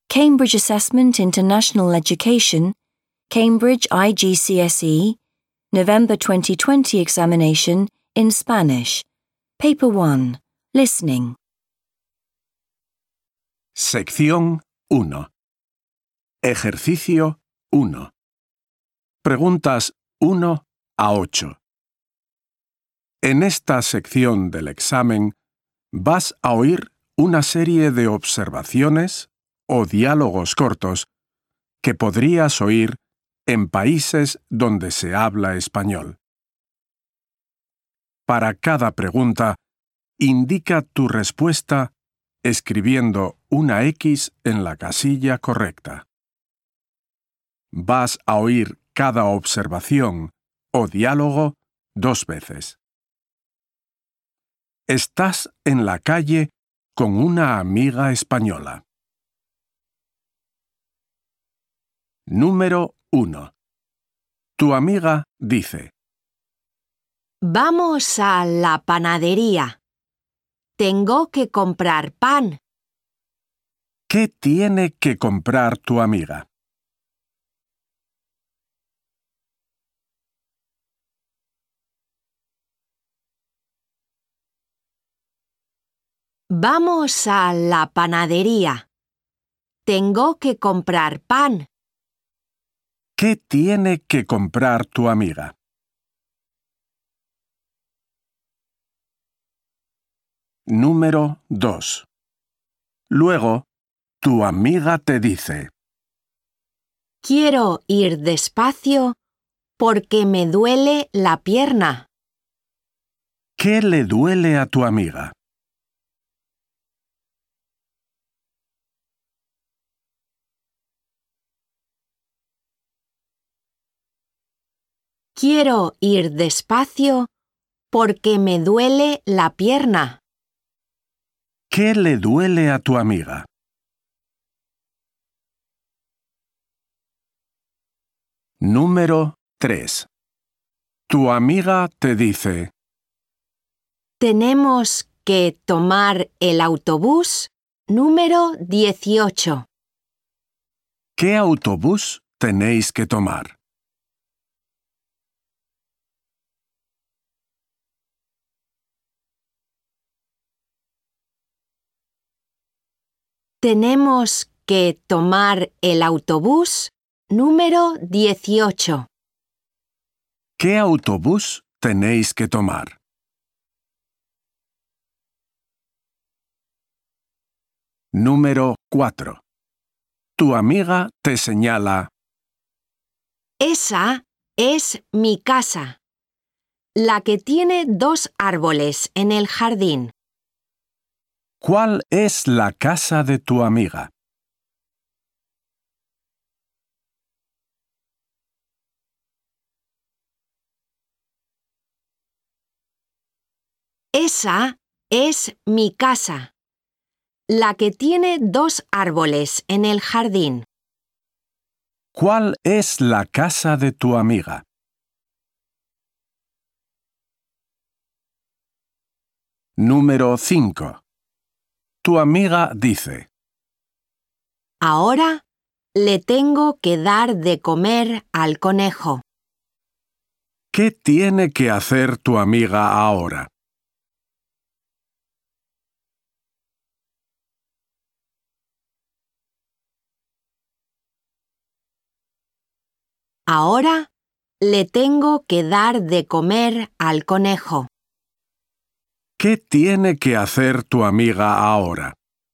Cambridge Assessment International Education, Cambridge IGCSE, November 2020 examination in Spanish. Paper 1. Listening. Sección 1. Ejercicio 1. Preguntas 1 a 8. En esta sección del examen vas a oír una serie de observaciones o diálogos cortos que podrías oír en países donde se habla español. Para cada pregunta, indica tu respuesta escribiendo una X en la casilla correcta. Vas a oír cada observación o diálogo 2 veces. Estás en la calle con una amiga española. Número 1. Tu amiga dice: Vamos a la panadería. Tengo que comprar pan. ¿Qué tiene que comprar tu amiga? Vamos a la panadería. Tengo que comprar pan. ¿Qué tiene que comprar tu amiga? Número 2. Luego, tu amiga te dice: Quiero ir despacio porque me duele la pierna. ¿Qué le duele a tu amiga? Quiero ir despacio porque me duele la pierna. ¿Qué le duele a tu amiga? Número 3. Tu amiga te dice: Tenemos que tomar el autobús número 18. ¿Qué autobús tenéis que tomar? Tenemos que tomar el autobús número 18. ¿Qué autobús tenéis que tomar? Número 4. Tu amiga te señala: Esa es mi casa, la que tiene 2 árboles en el jardín. ¿Cuál es la casa de tu amiga? Esa es mi casa, la que tiene 2 árboles en el jardín. ¿Cuál es la casa de tu amiga? Número 5. Tu amiga dice: Ahora le tengo que dar de comer al conejo. ¿Qué tiene que hacer tu amiga ahora? Ahora le tengo que dar de comer al conejo. ¿Qué tiene que hacer tu amiga ahora?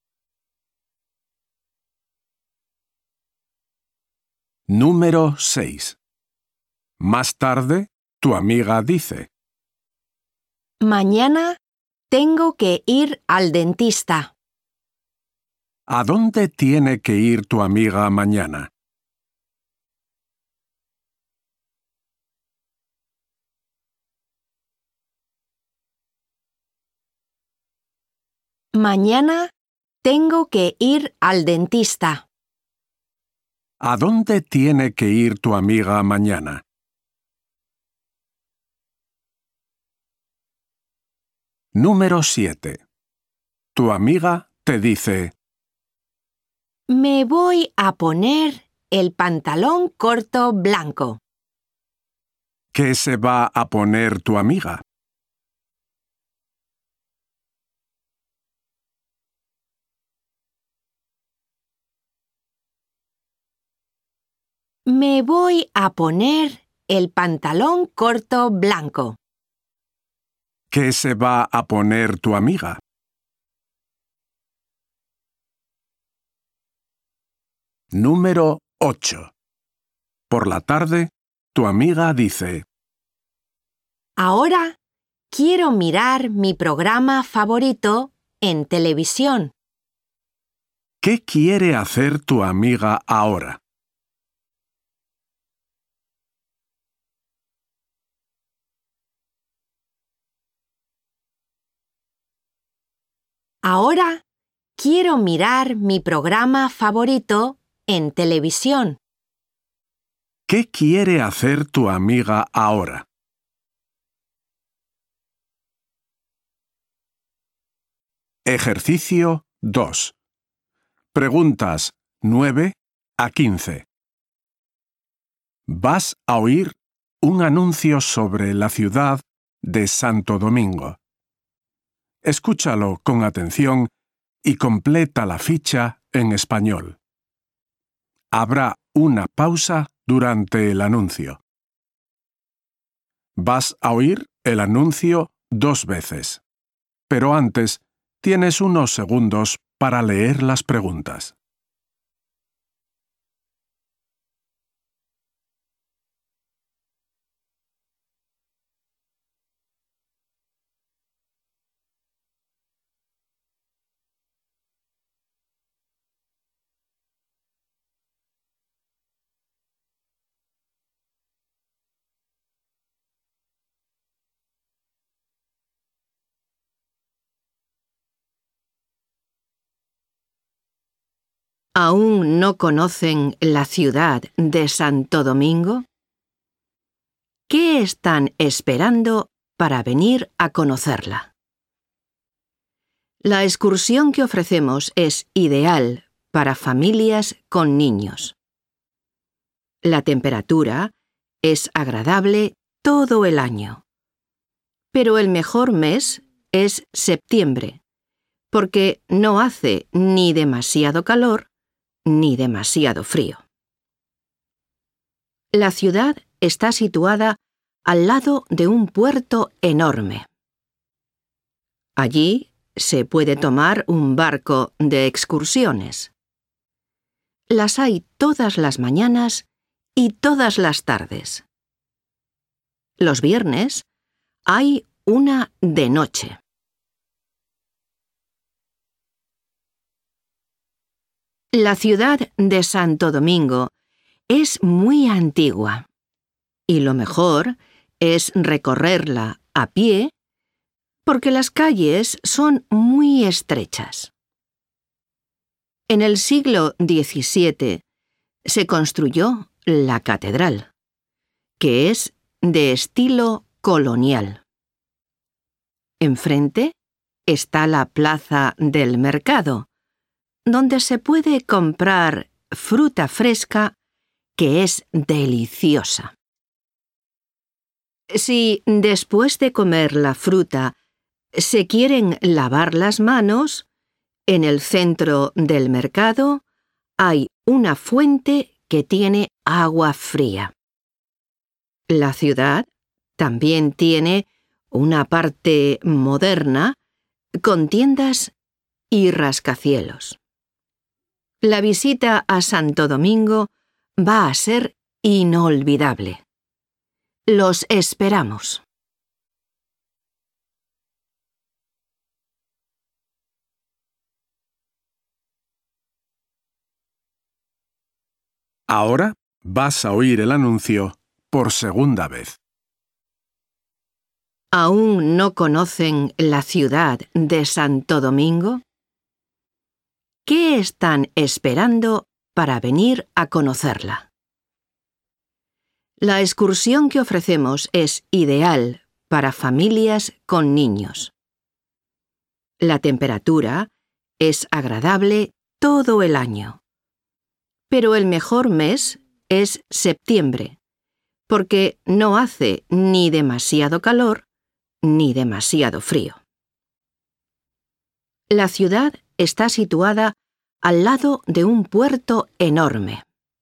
Número 6. Más tarde, tu amiga dice: Mañana tengo que ir al dentista. ¿A dónde tiene que ir tu amiga mañana? Mañana tengo que ir al dentista. ¿A dónde tiene que ir tu amiga mañana? Número 7. Tu amiga te dice: Me voy a poner el pantalón corto blanco. ¿Qué se va a poner tu amiga? Me voy a poner el pantalón corto blanco. ¿Qué se va a poner tu amiga? Número 8. Por la tarde, tu amiga dice: Ahora quiero mirar mi programa favorito en televisión. ¿Qué quiere hacer tu amiga ahora? Ahora quiero mirar mi programa favorito en televisión. ¿Qué quiere hacer tu amiga ahora? Ejercicio 2. Preguntas 9 a 15. Vas a oír un anuncio sobre la ciudad de Santo Domingo. Escúchalo con atención y completa la ficha en español. Habrá una pausa durante el anuncio. Vas a oír el anuncio 2 veces, pero antes tienes unos segundos para leer las preguntas. ¿Aún no conocen la ciudad de Santo Domingo? ¿Qué están esperando para venir a conocerla? La excursión que ofrecemos es ideal para familias con niños. La temperatura es agradable todo el año. Pero el mejor mes es septiembre, porque no hace ni demasiado calor ni demasiado frío. La ciudad está situada al lado de un puerto enorme. Allí se puede tomar un barco de excursiones. Las hay todas las mañanas y todas las tardes. Los viernes hay una de noche. La ciudad de Santo Domingo es muy antigua y lo mejor es recorrerla a pie porque las calles son muy estrechas. En el siglo XVII se construyó la catedral, que es de estilo colonial. Enfrente está la plaza del mercado, donde se puede comprar fruta fresca que es deliciosa. Si después de comer la fruta se quieren lavar las manos, en el centro del mercado hay una fuente que tiene agua fría. La ciudad también tiene una parte moderna con tiendas y rascacielos. La visita a Santo Domingo va a ser inolvidable. Los esperamos. Ahora vas a oír el anuncio por segunda vez. ¿Aún no conocen la ciudad de Santo Domingo? ¿Qué están esperando para venir a conocerla? La excursión que ofrecemos es ideal para familias con niños. La temperatura es agradable todo el año, Pero el mejor mes es septiembre, porque no hace ni demasiado calor ni demasiado frío. La ciudad está situada al lado de un puerto enorme.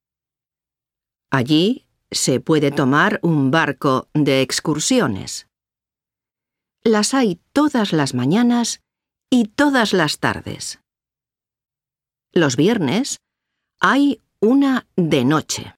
Allí se puede tomar un barco de excursiones. Las hay todas las mañanas y todas las tardes. Los viernes hay una de noche.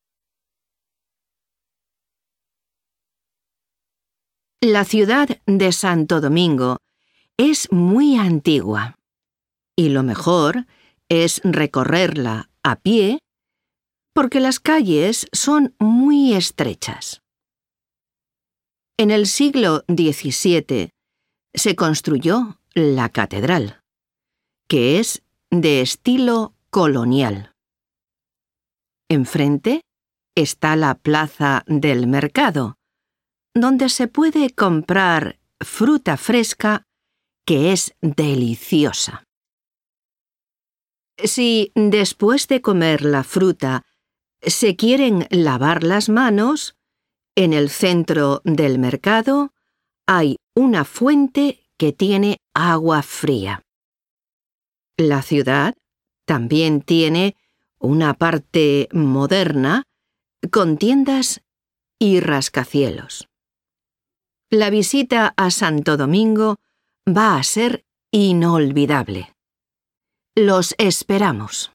La ciudad de Santo Domingo es muy antigua y lo mejor es recorrerla a pie porque las calles son muy estrechas. En el siglo XVII se construyó la catedral, que es de estilo colonial. Enfrente está la plaza del mercado, donde se puede comprar fruta fresca que es deliciosa. Si después de comer la fruta se quieren lavar las manos, en el centro del mercado hay una fuente que tiene agua fría. La ciudad también tiene una parte moderna con tiendas y rascacielos. La visita a Santo Domingo va a ser inolvidable. Los esperamos.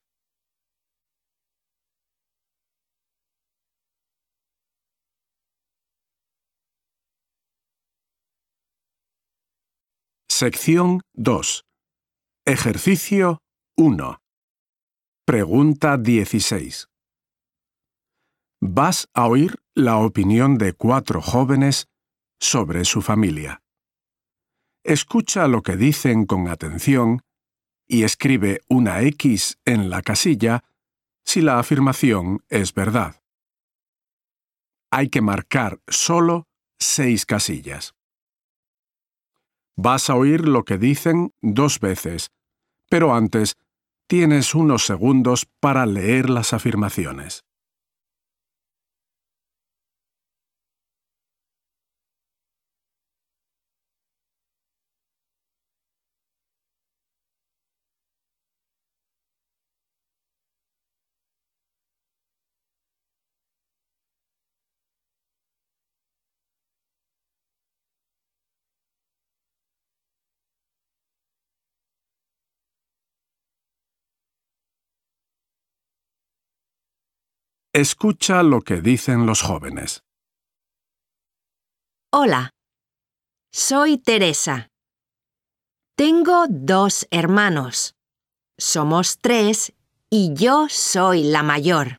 Sección 2. Ejercicio 1. Pregunta 16. Vas a oír la opinión de 4 jóvenes sobre su familia. Escucha lo que dicen con atención y escribe una X en la casilla si la afirmación es verdad. Hay que marcar solo 6 casillas. Vas a oír lo que dicen 2 veces, pero antes tienes unos segundos para leer las afirmaciones. Escucha lo que dicen los jóvenes. Hola, soy Teresa. Tengo 2 hermanos. Somos 3 y yo soy la mayor.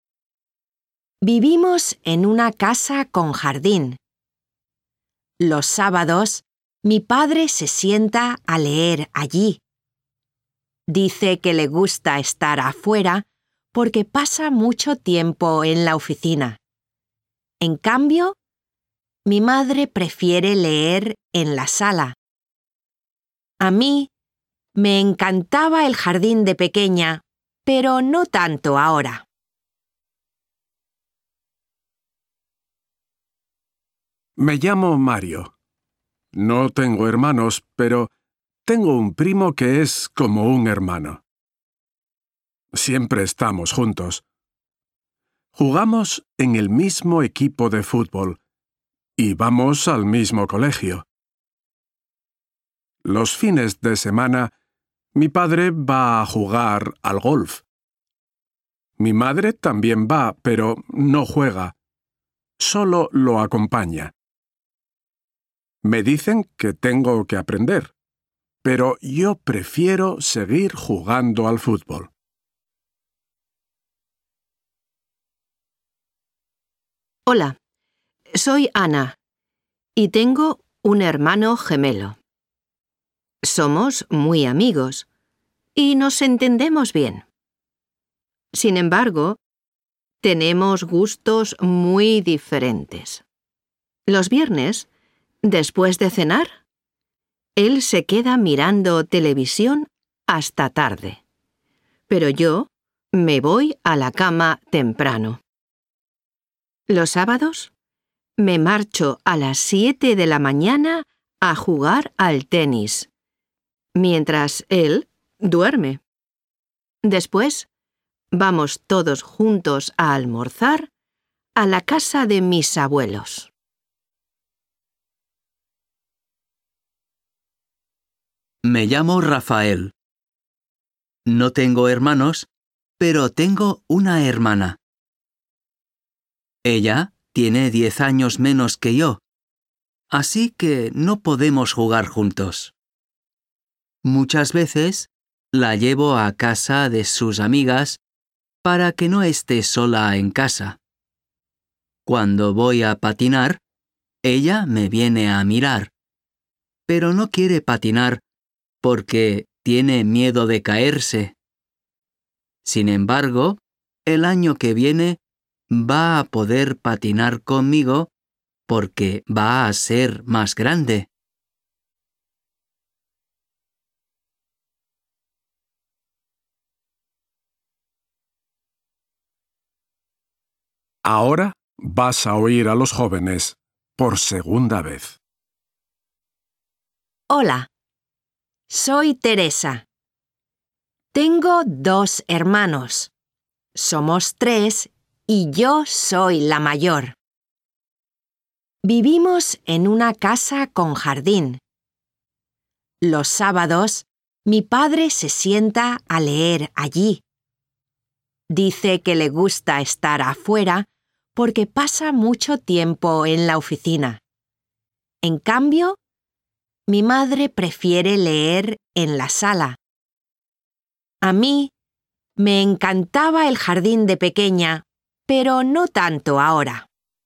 Vivimos en una casa con jardín. Los sábados, mi padre se sienta a leer allí. Dice que le gusta estar afuera porque pasa mucho tiempo en la oficina. En cambio, mi madre prefiere leer en la sala. A mí me encantaba el jardín de pequeña, pero no tanto ahora. Me llamo Mario. No tengo hermanos, pero tengo un primo que es como un hermano. Siempre estamos juntos. Jugamos en el mismo equipo de fútbol y vamos al mismo colegio. Los fines de semana, mi padre va a jugar al golf. Mi madre también va, pero no juega. Solo lo acompaña. Me dicen que tengo que aprender, pero yo prefiero seguir jugando al fútbol. Hola, soy Ana y tengo un hermano gemelo. Somos muy amigos y nos entendemos bien. Sin embargo, tenemos gustos muy diferentes. Los viernes, después de cenar, él se queda mirando televisión hasta tarde, pero yo me voy a la cama temprano. Los sábados me marcho a las 7 de la mañana a jugar al tenis, mientras él duerme. Después, vamos todos juntos a almorzar a la casa de mis abuelos. Me llamo Rafael. No tengo hermanos, pero tengo una hermana. Ella tiene 10 años menos que yo, así que no podemos jugar juntos. Muchas veces la llevo a casa de sus amigas para que no esté sola en casa. Cuando voy a patinar, ella me viene a mirar, pero no quiere patinar porque tiene miedo de caerse. Sin embargo, el año que viene va a poder patinar conmigo porque va a ser más grande. Ahora vas a oír a los jóvenes por segunda vez. Hola, soy Teresa. Tengo 2 hermanos. Somos 3 y yo soy la mayor. Vivimos en una casa con jardín. Los sábados, mi padre se sienta a leer allí. Dice que le gusta estar afuera porque pasa mucho tiempo en la oficina. En cambio, mi madre prefiere leer en la sala. A mí me encantaba el jardín de pequeña, pero no tanto ahora.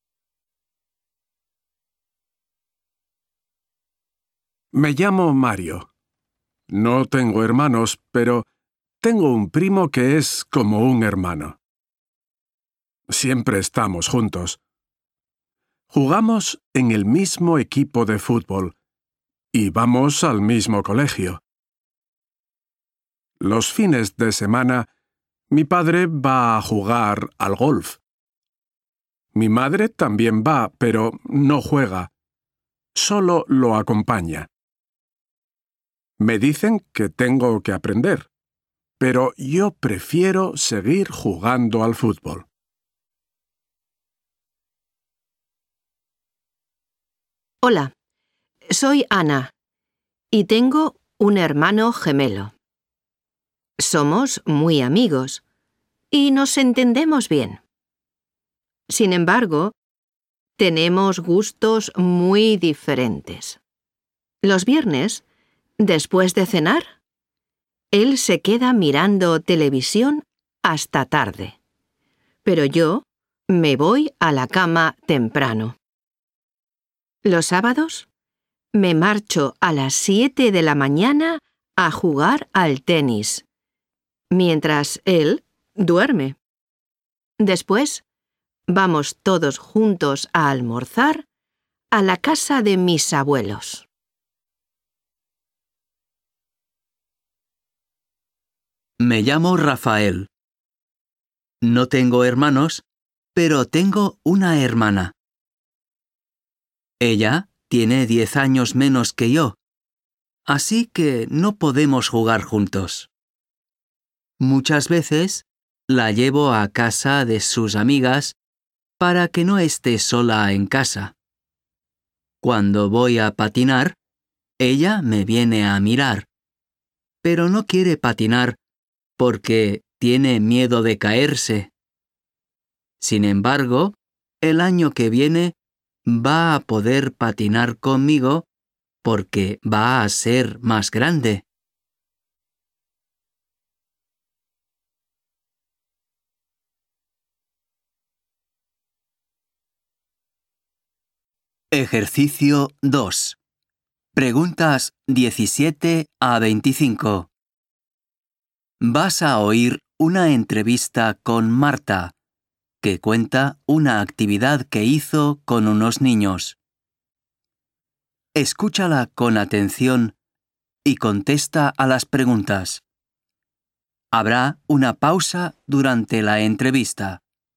Me llamo Mario. No tengo hermanos, pero tengo un primo que es como un hermano. Siempre estamos juntos. Jugamos en el mismo equipo de fútbol y vamos al mismo colegio. Los fines de semana, mi padre va a jugar al golf. Mi madre también va, pero no juega. Solo lo acompaña. Me dicen que tengo que aprender, pero yo prefiero seguir jugando al fútbol. Hola, soy Ana y tengo un hermano gemelo. Somos muy amigos y nos entendemos bien. Sin embargo, tenemos gustos muy diferentes. Los viernes, después de cenar, él se queda mirando televisión hasta tarde, pero yo me voy a la cama temprano. Los sábados me marcho a las 7 de la mañana a jugar al tenis, mientras él duerme. Después, vamos todos juntos a almorzar a la casa de mis abuelos. Me llamo Rafael. No tengo hermanos, pero tengo una hermana. Ella tiene 10 años menos que yo, así que no podemos jugar juntos. Muchas veces la llevo a casa de sus amigas para que no esté sola en casa. Cuando voy a patinar, ella me viene a mirar, pero no quiere patinar porque tiene miedo de caerse. Sin embargo, el año que viene va a poder patinar conmigo porque va a ser más grande. Ejercicio 2. Preguntas 17 a 25. Vas a oír una entrevista con Marta, que cuenta una actividad que hizo con unos niños. Escúchala con atención y contesta a las preguntas. Habrá una pausa durante la entrevista.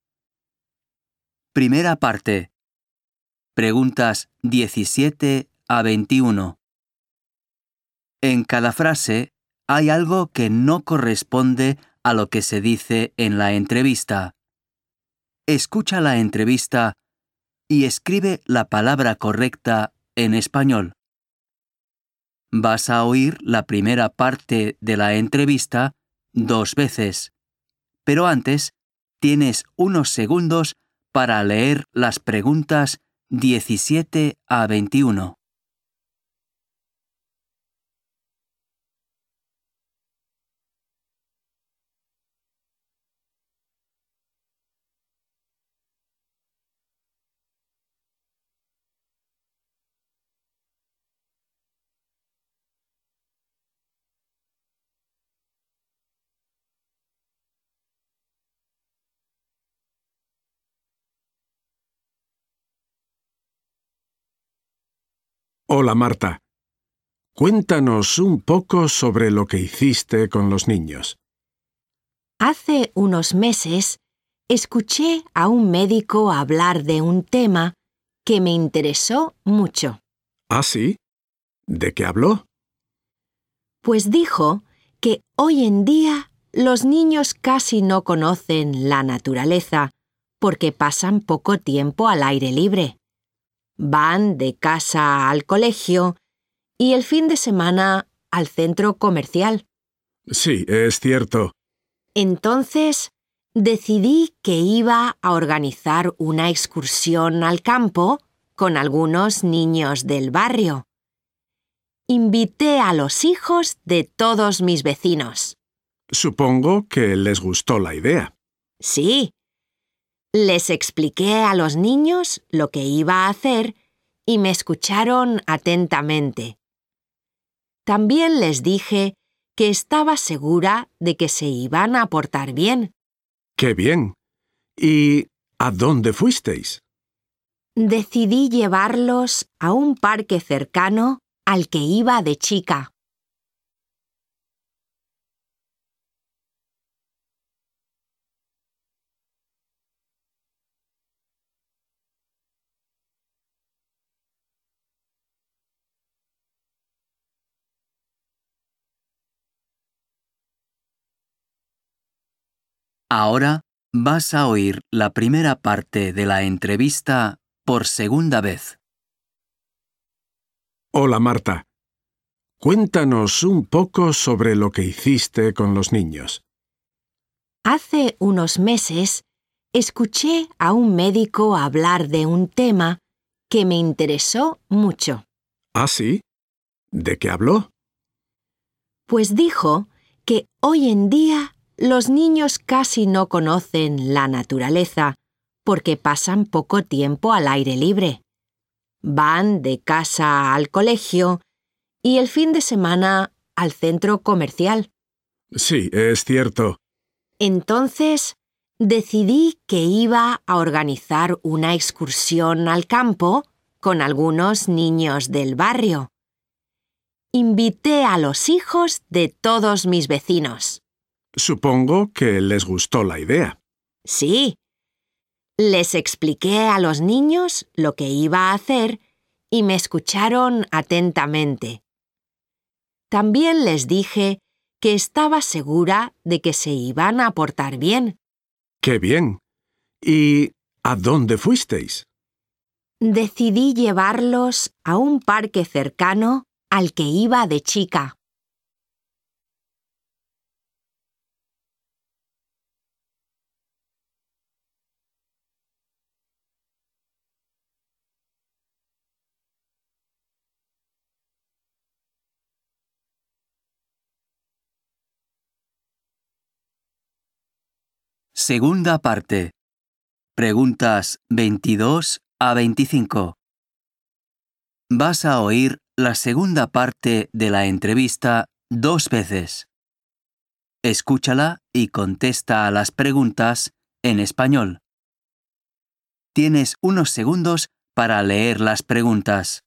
Primera parte. Preguntas 17 a 21. En cada frase hay algo que no corresponde a lo que se dice en la entrevista. Escucha la entrevista y escribe la palabra correcta en español. Vas a oír la primera parte de la entrevista 2 veces, pero antes tienes unos segundos para leer las preguntas 17 a 21. Hola, Marta. Cuéntanos un poco sobre lo que hiciste con los niños. Hace unos meses escuché a un médico hablar de un tema que me interesó mucho. ¿Ah, sí? ¿De qué habló? Pues dijo que hoy en día los niños casi no conocen la naturaleza porque pasan poco tiempo al aire libre. Van de casa al colegio y el fin de semana al centro comercial. Sí, es cierto. Entonces, decidí que iba a organizar una excursión al campo con algunos niños del barrio. Invité a los hijos de todos mis vecinos. Supongo que les gustó la idea. Sí. Les expliqué a los niños lo que iba a hacer y me escucharon atentamente. También les dije que estaba segura de que se iban a portar bien. ¡Qué bien! ¿Y a dónde fuisteis? Decidí llevarlos a un parque cercano al que iba de chica. Ahora vas a oír la primera parte de la entrevista por segunda vez. Hola, Marta. Cuéntanos un poco sobre lo que hiciste con los niños. Hace unos meses escuché a un médico hablar de un tema que me interesó mucho. ¿Ah, sí? ¿De qué habló? Pues dijo que hoy en día los niños casi no conocen la naturaleza porque pasan poco tiempo al aire libre. Van de casa al colegio y el fin de semana al centro comercial. Sí, es cierto. Entonces, decidí que iba a organizar una excursión al campo con algunos niños del barrio. Invité a los hijos de todos mis vecinos. Supongo que les gustó la idea. Sí. Les expliqué a los niños lo que iba a hacer y me escucharon atentamente. También les dije que estaba segura de que se iban a portar bien. ¡Qué bien! ¿Y a dónde fuisteis? Decidí llevarlos a un parque cercano al que iba de chica. Segunda parte. Preguntas 22 a 25. Vas a oír la segunda parte de la entrevista 2 veces. Escúchala y contesta a las preguntas en español. Tienes unos segundos para leer las preguntas.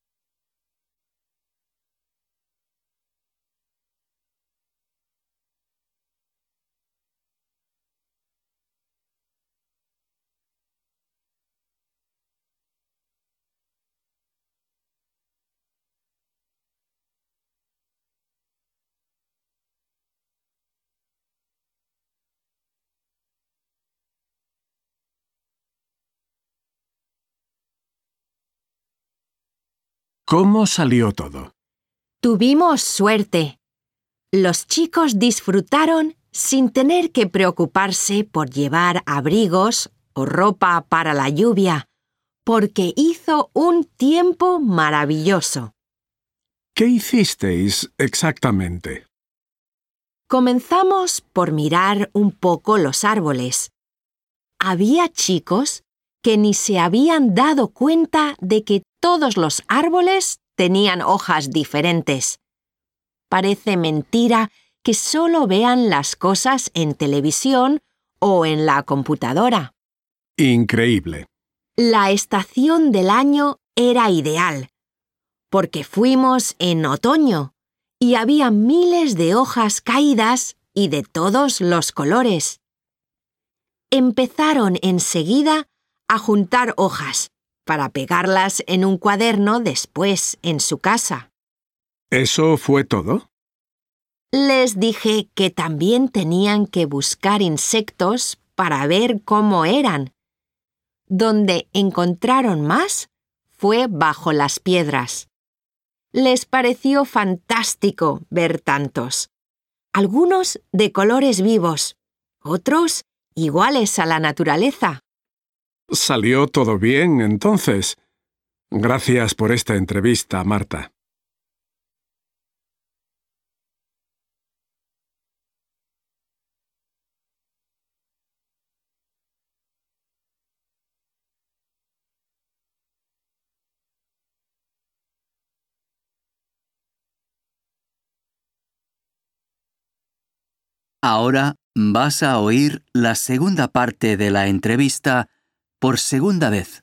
¿Cómo salió todo? Tuvimos suerte. Los chicos disfrutaron sin tener que preocuparse por llevar abrigos o ropa para la lluvia, porque hizo un tiempo maravilloso. ¿Qué hicisteis exactamente? Comenzamos por mirar un poco los árboles. Había chicos que ni se habían dado cuenta de que todos los árboles tenían hojas diferentes. Parece mentira que solo vean las cosas en televisión o en la computadora. Increíble. La estación del año era ideal, porque fuimos en otoño y había miles de hojas caídas y de todos los colores. Empezaron enseguida a juntar hojas para pegarlas en un cuaderno después en su casa. ¿Eso fue todo? Les dije que también tenían que buscar insectos para ver cómo eran. Donde encontraron más fue bajo las piedras. Les pareció fantástico ver tantos. Algunos de colores vivos, otros iguales a la naturaleza. ¿Salió todo bien, entonces? Gracias por esta entrevista, Marta. Ahora vas a oír la segunda parte de la entrevista por segunda vez.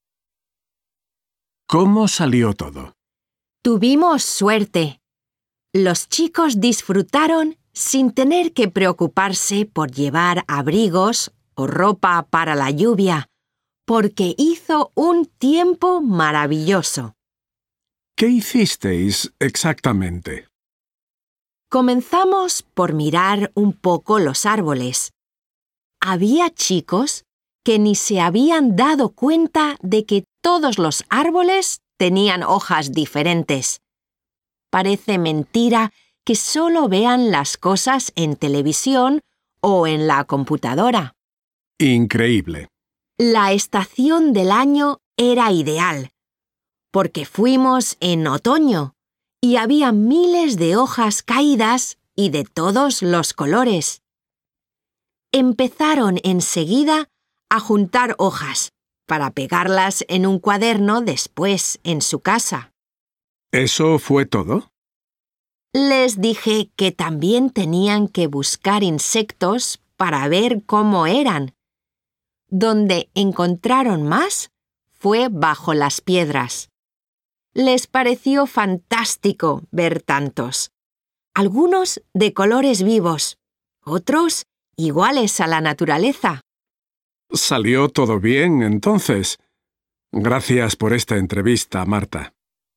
¿Cómo salió todo? Tuvimos suerte. Los chicos disfrutaron sin tener que preocuparse por llevar abrigos o ropa para la lluvia, porque hizo un tiempo maravilloso. ¿Qué hicisteis exactamente? Comenzamos por mirar un poco los árboles. Había chicos que ni se habían dado cuenta de que todos los árboles tenían hojas diferentes. Parece mentira que solo vean las cosas en televisión o en la computadora. Increíble. La estación del año era ideal, porque fuimos en otoño y había miles de hojas caídas y de todos los colores. Empezaron enseguida a juntar hojas para pegarlas en un cuaderno después en su casa. ¿Eso fue todo? Les dije que también tenían que buscar insectos para ver cómo eran. Donde encontraron más fue bajo las piedras. Les pareció fantástico ver tantos. Algunos de colores vivos, otros iguales a la naturaleza. ¿Salió todo bien, entonces? Gracias por esta entrevista, Marta.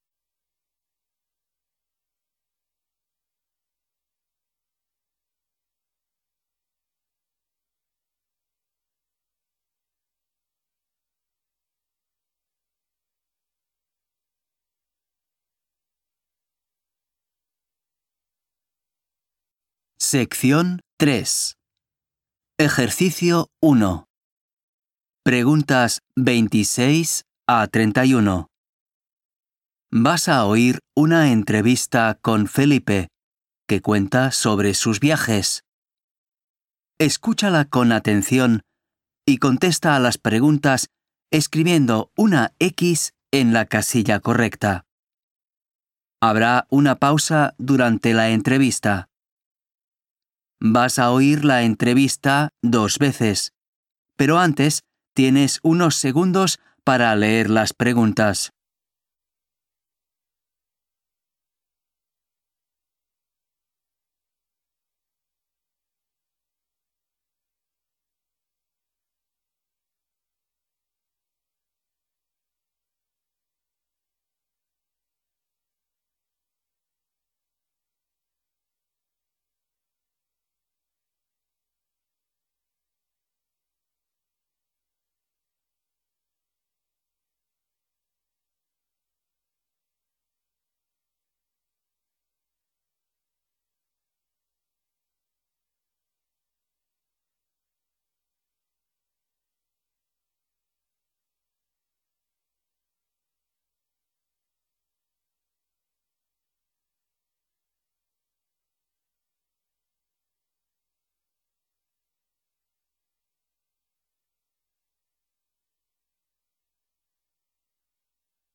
Sección 3. Ejercicio 1. Preguntas 26 a 31. Vas a oír una entrevista con Felipe, que cuenta sobre sus viajes. Escúchala con atención y contesta a las preguntas escribiendo una X en la casilla correcta. Habrá una pausa durante la entrevista. Vas a oír la entrevista 2 veces, pero antes tienes unos segundos para leer las preguntas.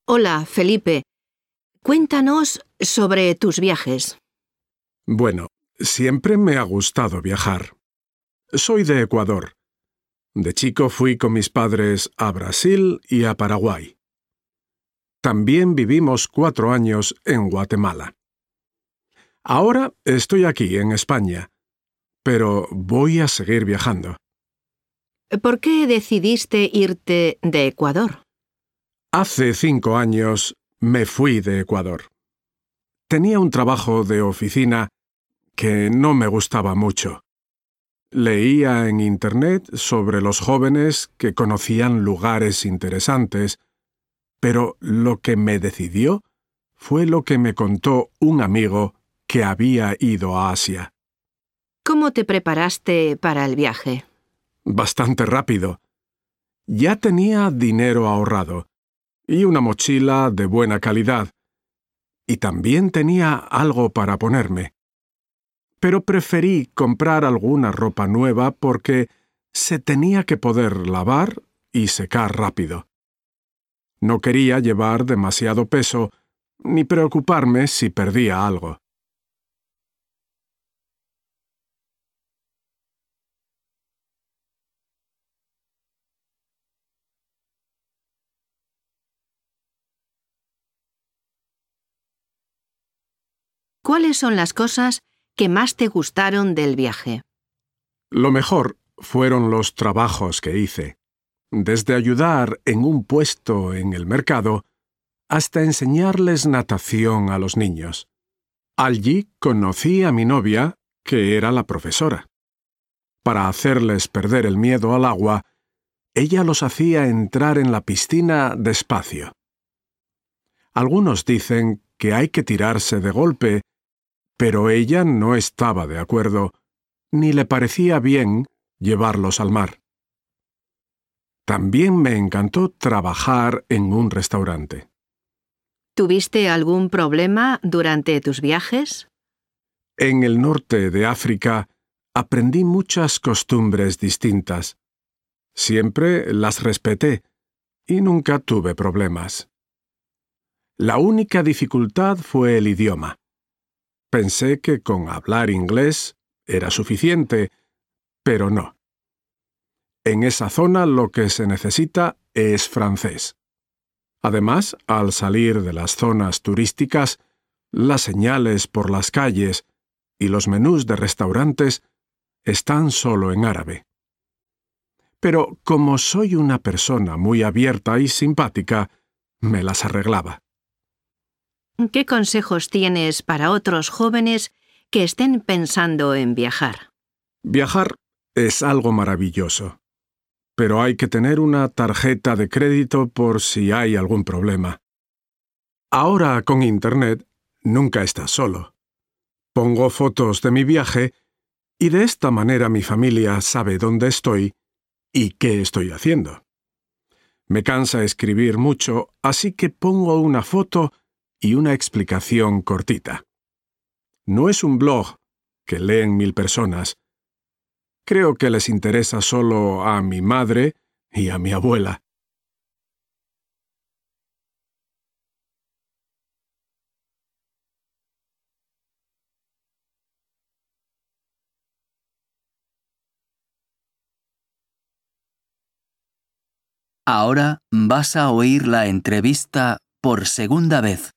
Hola, Felipe. Cuéntanos sobre tus viajes. Bueno, siempre me ha gustado viajar. Soy de Ecuador. De chico fui con mis padres a Brasil y a Paraguay. También vivimos 4 años en Guatemala. Ahora estoy aquí, en España, pero voy a seguir viajando. ¿Por qué decidiste irte de Ecuador? Hace 5 años me fui de Ecuador. Tenía un trabajo de oficina que no me gustaba mucho. Leía en Internet sobre los jóvenes que conocían lugares interesantes, pero lo que me decidió fue lo que me contó un amigo que había ido a Asia. ¿Cómo te preparaste para el viaje? Bastante rápido. Ya tenía dinero ahorrado y una mochila de buena calidad, y también tenía algo para ponerme. Pero preferí comprar alguna ropa nueva porque se tenía que poder lavar y secar rápido. No quería llevar demasiado peso ni preocuparme si perdía algo. ¿Cuáles son las cosas que más te gustaron del viaje? Lo mejor fueron los trabajos que hice, desde ayudar en un puesto en el mercado hasta enseñarles natación a los niños. Allí conocí a mi novia, que era la profesora. Para hacerles perder el miedo al agua, ella los hacía entrar en la piscina despacio. Algunos dicen que hay que tirarse de golpe, pero ella no estaba de acuerdo, ni le parecía bien llevarlos al mar. También me encantó trabajar en un restaurante. ¿Tuviste algún problema durante tus viajes? En el norte de África aprendí muchas costumbres distintas. Siempre las respeté y nunca tuve problemas. La única dificultad fue el idioma. Pensé que con hablar inglés era suficiente, pero no. En esa zona lo que se necesita es francés. Además, al salir de las zonas turísticas, las señales por las calles y los menús de restaurantes están solo en árabe. Pero como soy una persona muy abierta y simpática, me las arreglaba. ¿Qué consejos tienes para otros jóvenes que estén pensando en viajar? Viajar es algo maravilloso, pero hay que tener una tarjeta de crédito por si hay algún problema. Ahora con Internet nunca estás solo. Pongo fotos de mi viaje y de esta manera mi familia sabe dónde estoy y qué estoy haciendo. Me cansa escribir mucho, así que pongo una foto y una explicación cortita. No es un blog que leen 1000 personas. Creo que les interesa solo a mi madre y a mi abuela. Ahora vas a oír la entrevista por segunda vez.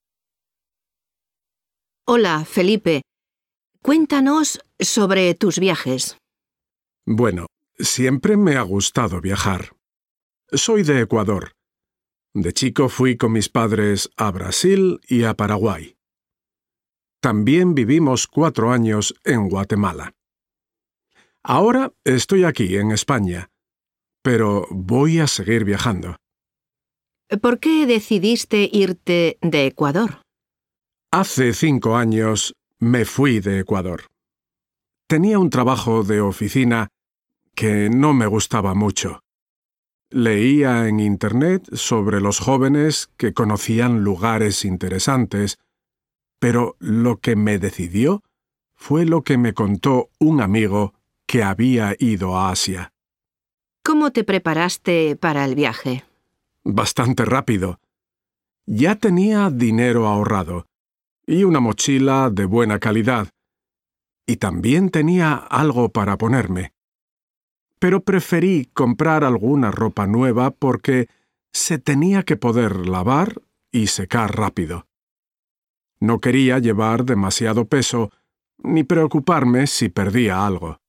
Hola, Felipe. Cuéntanos sobre tus viajes. Bueno, siempre me ha gustado viajar. Soy de Ecuador. De chico fui con mis padres a Brasil y a Paraguay. También vivimos 4 años en Guatemala. Ahora estoy aquí, en España, pero voy a seguir viajando. ¿Por qué decidiste irte de Ecuador? Hace 5 años me fui de Ecuador. Tenía un trabajo de oficina que no me gustaba mucho. Leía en Internet sobre los jóvenes que conocían lugares interesantes, pero lo que me decidió fue lo que me contó un amigo que había ido a Asia. ¿Cómo te preparaste para el viaje? Bastante rápido. Ya tenía dinero ahorrado y una mochila de buena calidad, y también tenía algo para ponerme. Pero preferí comprar alguna ropa nueva porque se tenía que poder lavar y secar rápido. No quería llevar demasiado peso ni preocuparme si perdía algo.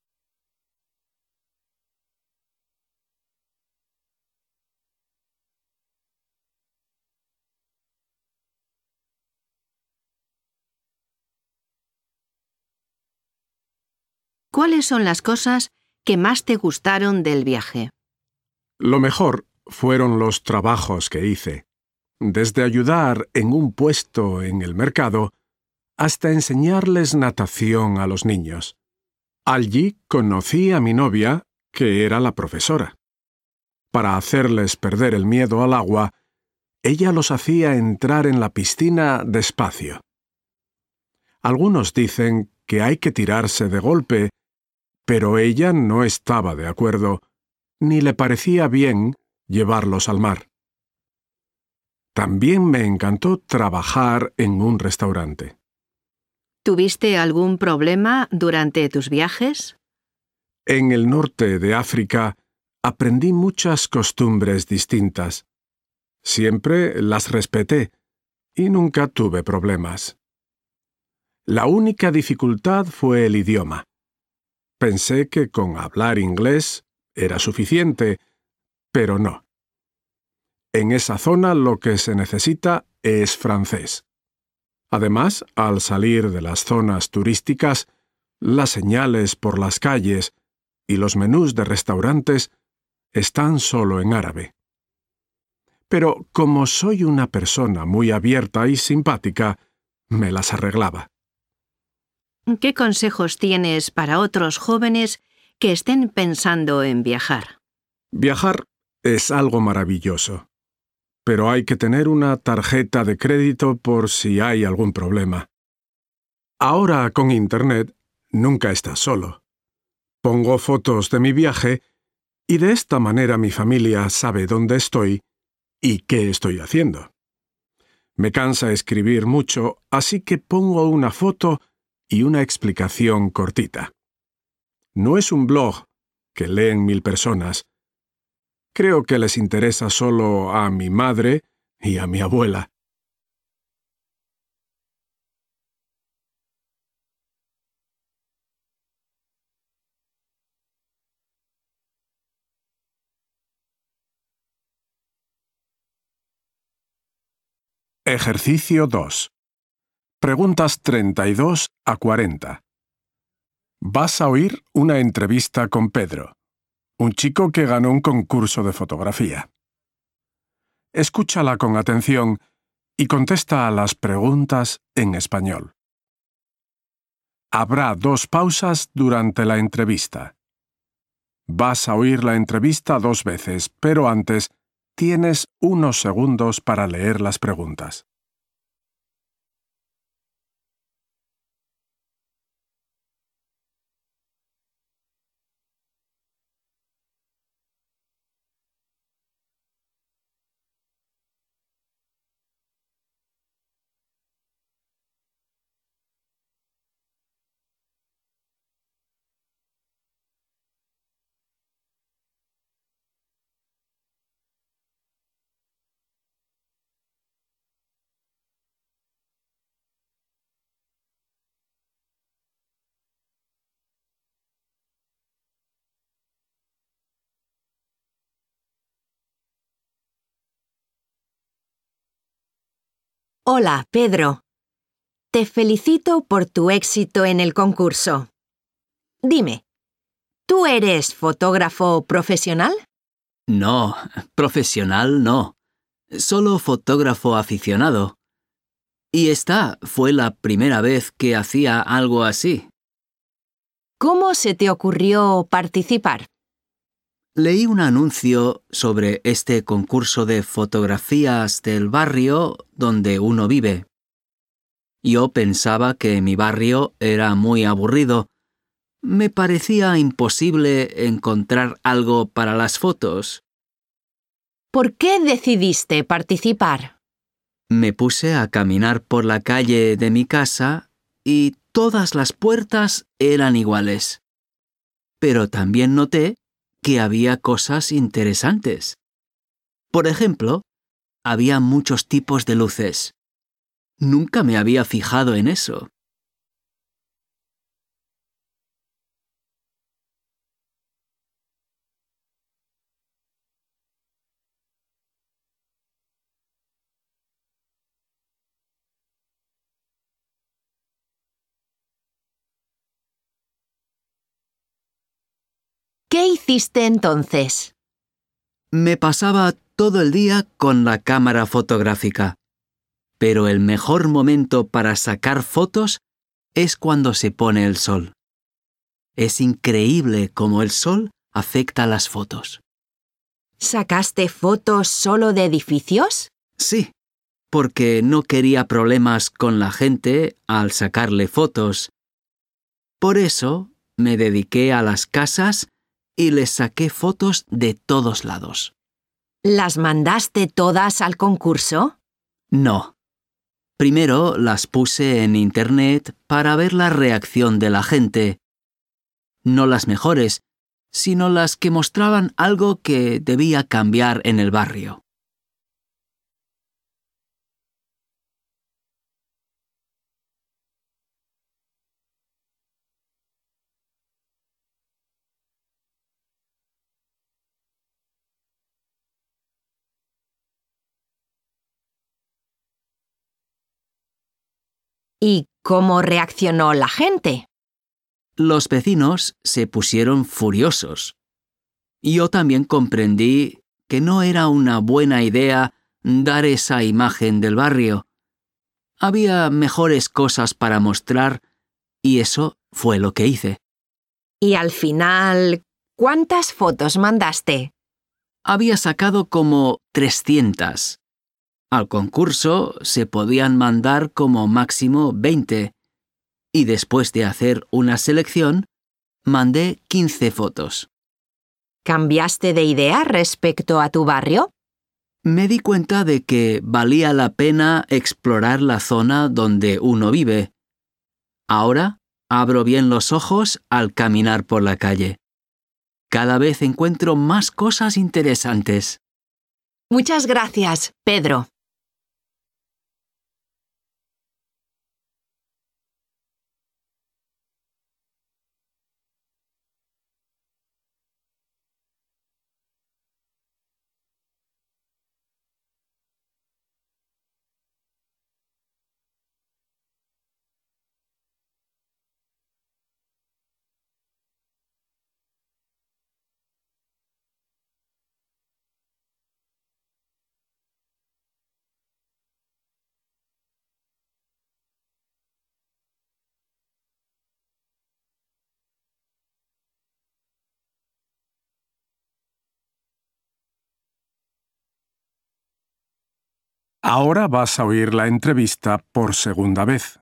¿Cuáles son las cosas que más te gustaron del viaje? Lo mejor fueron los trabajos que hice, desde ayudar en un puesto en el mercado hasta enseñarles natación a los niños. Allí conocí a mi novia, que era la profesora. Para hacerles perder el miedo al agua, ella los hacía entrar en la piscina despacio. Algunos dicen que hay que tirarse de golpe, pero ella no estaba de acuerdo, ni le parecía bien llevarlos al mar. También me encantó trabajar en un restaurante. ¿Tuviste algún problema durante tus viajes? En el norte de África aprendí muchas costumbres distintas. Siempre las respeté y nunca tuve problemas. La única dificultad fue el idioma. Pensé que con hablar inglés era suficiente, pero no. En esa zona lo que se necesita es francés. Además, al salir de las zonas turísticas, las señales por las calles y los menús de restaurantes están solo en árabe. Pero como soy una persona muy abierta y simpática, me las arreglaba. ¿Qué consejos tienes para otros jóvenes que estén pensando en viajar? Viajar es algo maravilloso, pero hay que tener una tarjeta de crédito por si hay algún problema. Ahora con Internet nunca estás solo. Pongo fotos de mi viaje y de esta manera mi familia sabe dónde estoy y qué estoy haciendo. Me cansa escribir mucho, así que pongo una foto y una explicación cortita. No es un blog que leen 1000 personas. Creo que les interesa solo a mi madre y a mi abuela. Ejercicio 2. Preguntas 32 a 40. Vas a oír una entrevista con Pedro, un chico que ganó un concurso de fotografía. Escúchala con atención y contesta a las preguntas en español. Habrá 2 pausas durante la entrevista. Vas a oír la entrevista 2 veces, pero antes tienes unos segundos para leer las preguntas. Hola, Pedro. Te felicito por tu éxito en el concurso. Dime, ¿tú eres fotógrafo profesional? No, profesional no. Solo fotógrafo aficionado. Y esta fue la primera vez que hacía algo así. ¿Cómo se te ocurrió participar? Leí un anuncio sobre este concurso de fotografías del barrio donde uno vive. Yo pensaba que mi barrio era muy aburrido. Me parecía imposible encontrar algo para las fotos. ¿Por qué decidiste participar? Me puse a caminar por la calle de mi casa y todas las puertas eran iguales. Pero también noté que había cosas interesantes. Por ejemplo, había muchos tipos de luces. Nunca me había fijado en eso. ¿Qué hiciste entonces? Me pasaba todo el día con la cámara fotográfica. Pero el mejor momento para sacar fotos es cuando se pone el sol. Es increíble cómo el sol afecta las fotos. ¿Sacaste fotos solo de edificios? Sí, porque no quería problemas con la gente al sacarle fotos. Por eso me dediqué a las casas y les saqué fotos de todos lados. ¿Las mandaste todas al concurso? No. Primero las puse en internet para ver la reacción de la gente. No las mejores, sino las que mostraban algo que debía cambiar en el barrio. ¿Y cómo reaccionó la gente? Los vecinos se pusieron furiosos. Yo también comprendí que no era una buena idea dar esa imagen del barrio. Había mejores cosas para mostrar y eso fue lo que hice. Y al final, ¿cuántas fotos mandaste? Había sacado como 300. Al concurso se podían mandar como máximo 20. Y después de hacer una selección, mandé 15 fotos. ¿Cambiaste de idea respecto a tu barrio? Me di cuenta de que valía la pena explorar la zona donde uno vive. Ahora abro bien los ojos al caminar por la calle. Cada vez encuentro más cosas interesantes. Muchas gracias, Pedro. Ahora vas a oír la entrevista por segunda vez.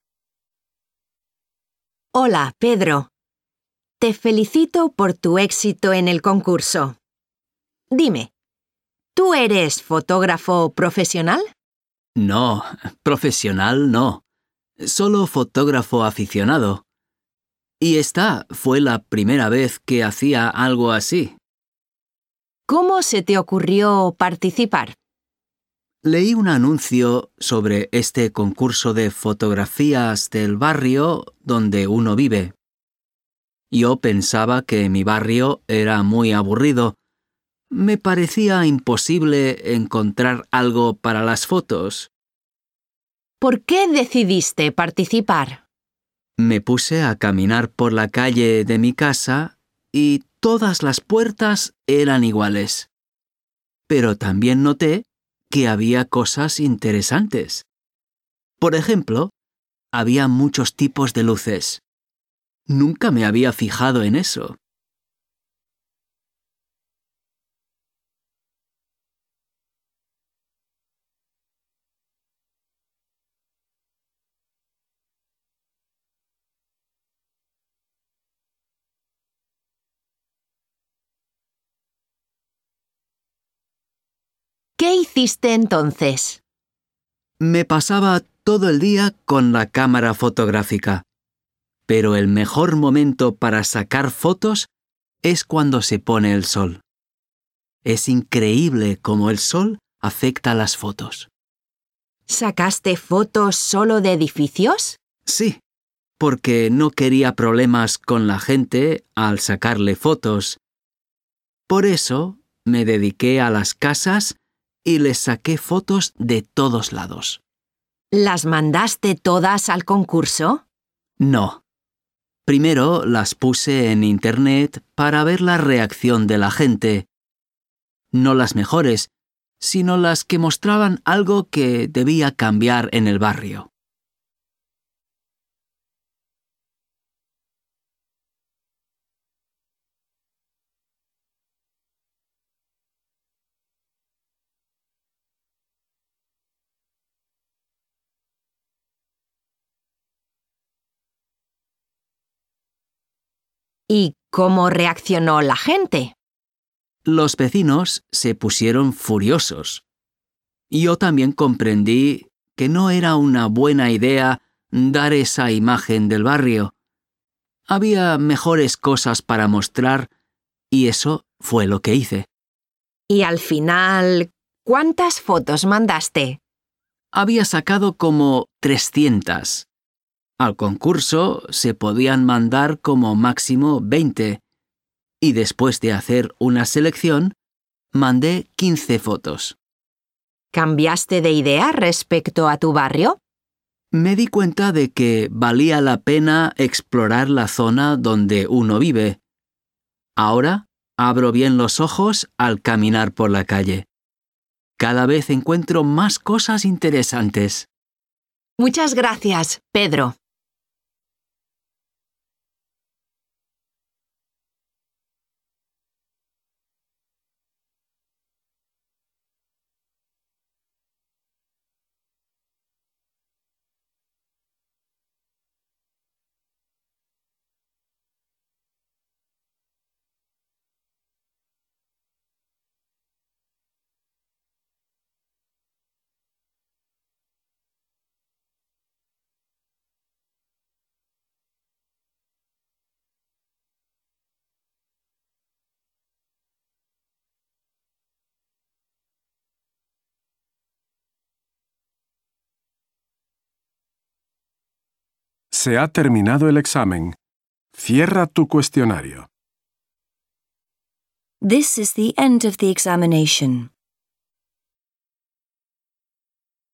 Hola, Pedro. Te felicito por tu éxito en el concurso. Dime, ¿tú eres fotógrafo profesional? No, profesional no. Solo fotógrafo aficionado. Y esta fue la primera vez que hacía algo así. ¿Cómo se te ocurrió participar? Leí un anuncio sobre este concurso de fotografías del barrio donde uno vive. Yo pensaba que mi barrio era muy aburrido. Me parecía imposible encontrar algo para las fotos. ¿Por qué decidiste participar? Me puse a caminar por la calle de mi casa y todas las puertas eran iguales. Pero también noté que había cosas interesantes. Por ejemplo, había muchos tipos de luces. Nunca me había fijado en eso. ¿Qué hiciste entonces? Me pasaba todo el día con la cámara fotográfica. Pero el mejor momento para sacar fotos es cuando se pone el sol. Es increíble cómo el sol afecta las fotos. ¿Sacaste fotos solo de edificios? Sí, porque no quería problemas con la gente al sacarle fotos. Por eso me dediqué a las casas y les saqué fotos de todos lados. ¿Las mandaste todas al concurso? No. Primero las puse en Internet para ver la reacción de la gente. No las mejores, sino las que mostraban algo que debía cambiar en el barrio. ¿Y cómo reaccionó la gente? Los vecinos se pusieron furiosos. Yo también comprendí que no era una buena idea dar esa imagen del barrio. Había mejores cosas para mostrar y eso fue lo que hice. Y al final, ¿cuántas fotos mandaste? Había sacado como 300. Al concurso se podían mandar como máximo 20. Y después de hacer una selección, mandé 15 fotos. ¿Cambiaste de idea respecto a tu barrio? Me di cuenta de que valía la pena explorar la zona donde uno vive. Ahora abro bien los ojos al caminar por la calle. Cada vez encuentro más cosas interesantes. Muchas gracias, Pedro. Se ha terminado el examen. Cierra tu cuestionario. This is the end of the examination.